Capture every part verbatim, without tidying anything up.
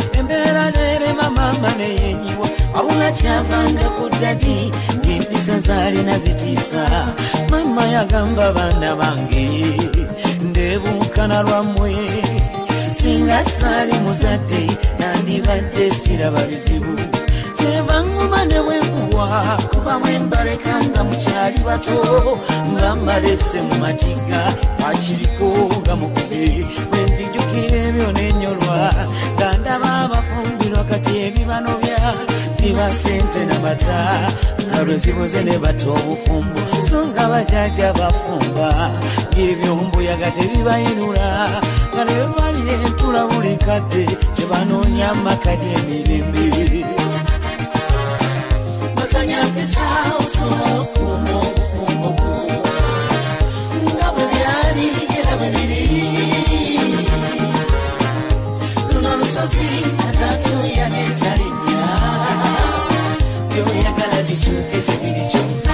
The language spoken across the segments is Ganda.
embeera nerema mama neyenyiwa awula kyavanga ku dadi empisa zaalina zitiisa mama yagamba baana bange ndebuukana lwammwe singa saali muzadde nandibadde siraba bizibu tebanguma ne bwenkuwa kuba mwembalekanga mukyali bato nga mbalese mu matiga akiriko nga mukuze bwenzijukira ebyo nenyolwa nga ndaba abafumbirwa kati ebibano bya ziba sente n'amata nalwe zibuze ne bato obufumbo so nga bajaja bafumba ng'ebyombuyaga tebibayinula nga ne bali entula buli kadde tebanoonya amaka gy'emirembe bakanyapisa osobola okufumba obufumbo bwo nga bwe byali era bwe biri luno lusozi atatuya n'etalinnya byoyagala bikyuke tebiri kyokka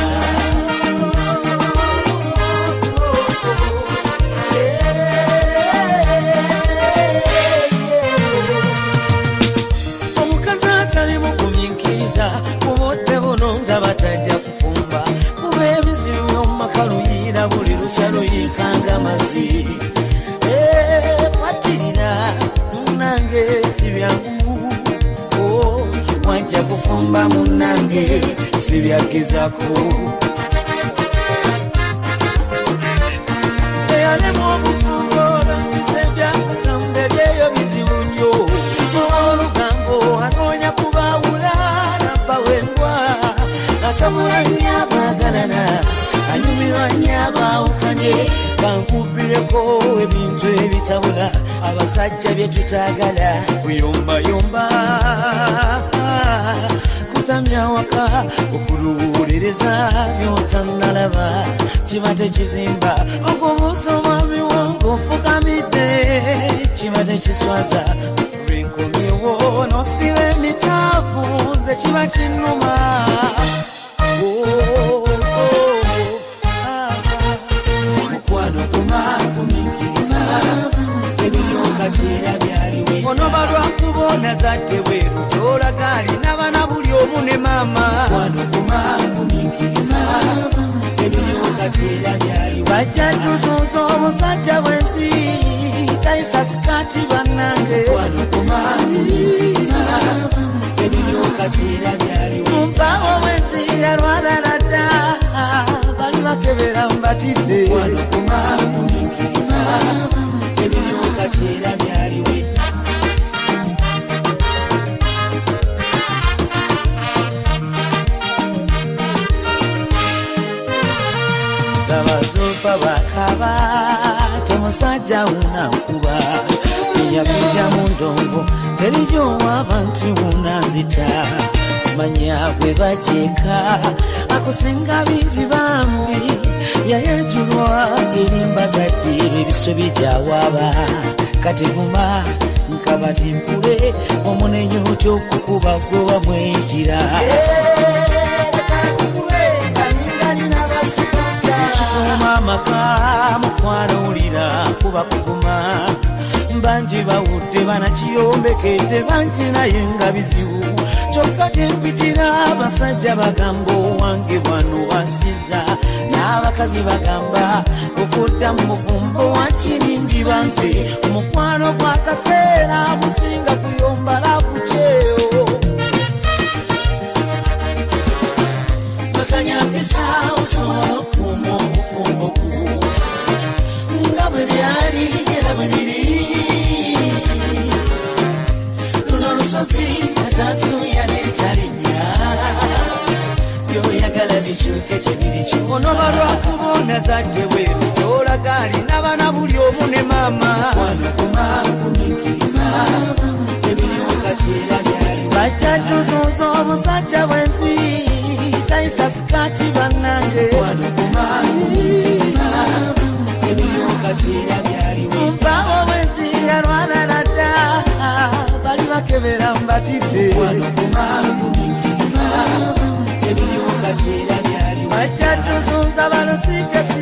omukazi atali mugumiikiriza kubodde buno nga batajja kufumba kuba ebizibu by'omumaka luyira buli lukya luyiikanga mazzi kwatirira munange si byangu wajja kufumba munange si byagezaako eyalemu obufumbo olwambise byakugamba ebyeyo bizibu nnyo olugambo anoonya kubaawula nabbawendwa atabula nnyo abaagalana anyumirwa nnyo abaawukanye bankubireko ebintu ebitabula abasajja bye tutaagala kuyombayomba kutamya waka okuluwuliriza byotannalaba kiba tekizimba okubuusa omwami wange ofukamidde kiba tekiswaza lwenkomyewo nosiba emitaafu nze kiba kinnuma mukwano kumakumikiriza ebiyokatera byaliwe onoba lwakubona zadde bweru gyolaga alina bana buli omu ne maama mukwano kumakumikiriza ebiyokatera byaliwe bajja tuzuuza omusajja bwensi tayisa sikaati bannange mukwano kumakumikiriza ebiyokatera byaliwe mumpawo bwensi yalwalalada bali bakebera mbatidde mukwano kumakumikiriza ebiyokatera byaliwe abazuufa bakaba tomusajja unankuba yabija mu ndongo terijowaaba nti unanzita manya bwe bajeeka akusinga bingi bambi yayajulwa erimba zaddirwa ebisubi gyawaaba kateguma nkabati mpule omunenyo otyokukuba gwe wamwejira ekikuuma amaka mukwano ulira kuba kuguma bangi bawudde banakiyombekedde bangi naye nga bizibu kyokka tempitira abasajja bagamba owange bwano wasiza n'abakazi bagamba okudda mu bufumbo wakirindi banze omukwano gw'akaseera musinga kuyomba lakuceyo bakanyapisa osobola okufumba obufumbo nga bwe byali era bwe biri luno lusozi atatuya n'etalinnya byoyagala bikyuke tebiri kyokka onoba lwakubona zadde bweru gyolaga alina bana buli omu ne maama mukwano kumakumikiriza ebiyokatera byaliwe bajja tuzuuza omusajja bwensi tayisa sikaati bannange mukwano kumakumikiriza ebiyokatera byaliwe mpawo bwensi yalwalalada bali bakebera mbatidde mukwano kumakumikiriza ebiyokatera byaliwe bajja tuzuuza balusike